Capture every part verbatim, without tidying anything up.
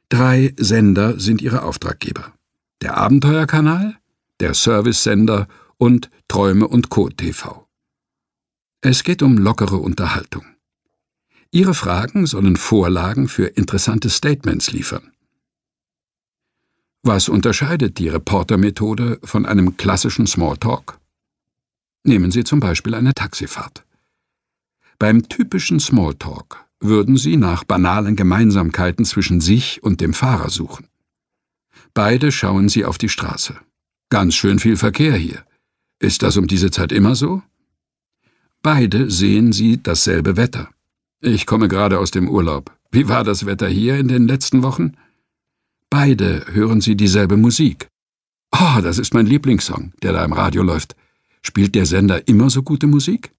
Drei Sender sind ihre Auftraggeber: der Abenteuerkanal, der Service-Sender und Träume und Co. T V. Es geht um lockere Unterhaltung. Ihre Fragen sollen Vorlagen für interessante Statements liefern. Was unterscheidet die Reporter-Methode von einem klassischen Smalltalk? Nehmen Sie zum Beispiel eine Taxifahrt. Beim typischen Smalltalk würden Sie nach banalen Gemeinsamkeiten zwischen sich und dem Fahrer suchen. Beide schauen Sie auf die Straße. Ganz schön viel Verkehr hier. Ist das um diese Zeit immer so? Beide sehen Sie dasselbe Wetter. Ich komme gerade aus dem Urlaub. Wie war das Wetter hier in den letzten Wochen? Beide hören Sie dieselbe Musik. Oh, das ist mein Lieblingssong, der da im Radio läuft. Spielt der Sender immer so gute Musik?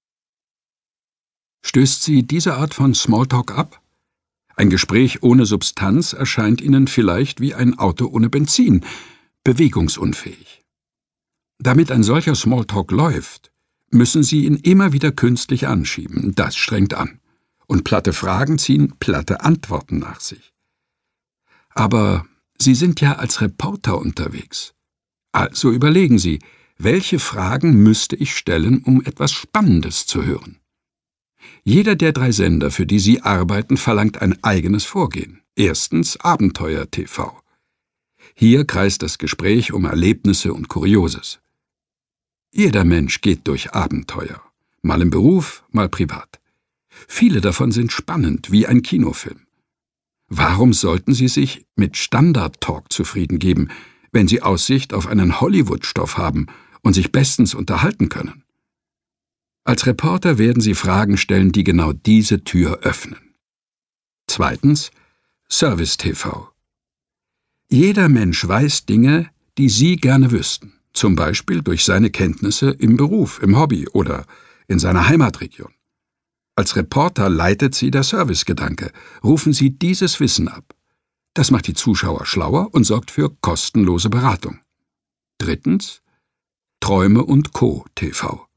Stößt Sie diese Art von Smalltalk ab? Ein Gespräch ohne Substanz erscheint Ihnen vielleicht wie ein Auto ohne Benzin, bewegungsunfähig. Damit ein solcher Smalltalk läuft, müssen Sie ihn immer wieder künstlich anschieben. Das strengt an. Und platte Fragen ziehen platte Antworten nach sich. Aber Sie sind ja als Reporter unterwegs. Also überlegen Sie, welche Fragen müsste ich stellen, um etwas Spannendes zu hören? Jeder der drei Sender, für die Sie arbeiten, verlangt ein eigenes Vorgehen. Erstens Abenteuer-T V. Hier kreist das Gespräch um Erlebnisse und Kurioses. Jeder Mensch geht durch Abenteuer, mal im Beruf, mal privat. Viele davon sind spannend, wie ein Kinofilm. Warum sollten Sie sich mit Standard-Talk zufrieden geben, wenn Sie Aussicht auf einen Hollywood-Stoff haben und sich bestens unterhalten können? Als Reporter werden Sie Fragen stellen, die genau diese Tür öffnen. Zweitens Service-T V. Jeder Mensch weiß Dinge, die Sie gerne wüssten, zum Beispiel durch seine Kenntnisse im Beruf, im Hobby oder in seiner Heimatregion. Als Reporter leitet Sie der Servicegedanke. Rufen Sie dieses Wissen ab. Das macht die Zuschauer schlauer und sorgt für kostenlose Beratung. Drittens Träume und Co. T V.